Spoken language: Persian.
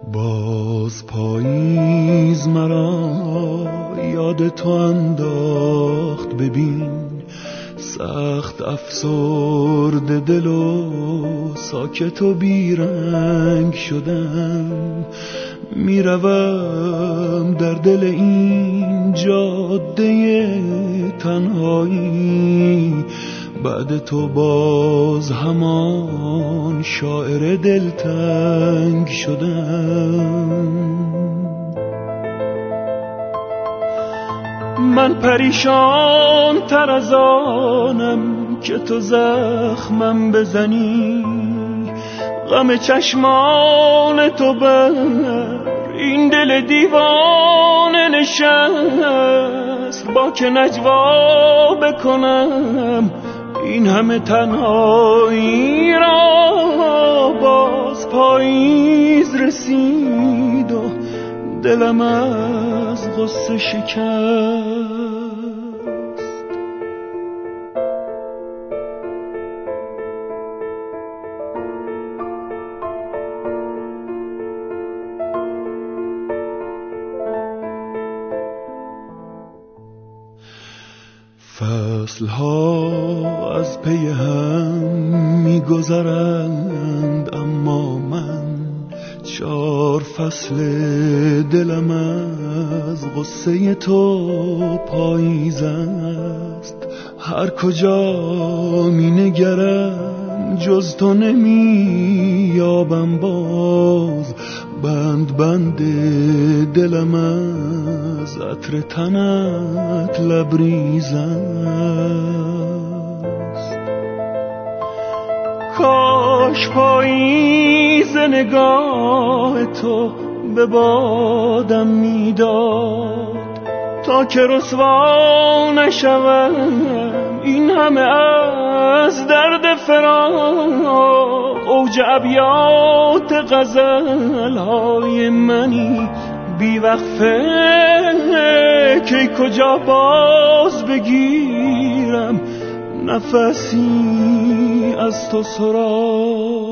باز پاییز مرا یاد تو انداخت، ببین سخت افسرده دل و ساکت و بیرنگ شدم. میروم در دل این جاده تنهایی، بعد تو باز همان شاعر دلتنگ شدم. من پریشان تر از آنم که تو زخمم بزنی، غم چشمان تو بر این دل دیوانه نشست. با که نجوا بکنم این همه تنهایی را، باز پاییز رسید و دلم از غصه شکست. فصلها از پی هم می‌گذرند، اما من 4 فصل دلم از غصه تو پاییز است. هر کجا می‌نگرم جز تو نمی‌یابم باز، بند بند دلم از عطر تنت لبریز است. کاش پاییز نگاه تو به بادم میداد، تا که رسوا نشوم این همه از درد فراق. اوج ابیات غزل‌های منی بی وقفه که کجا باز بگیرم نفسی از تو سراغ.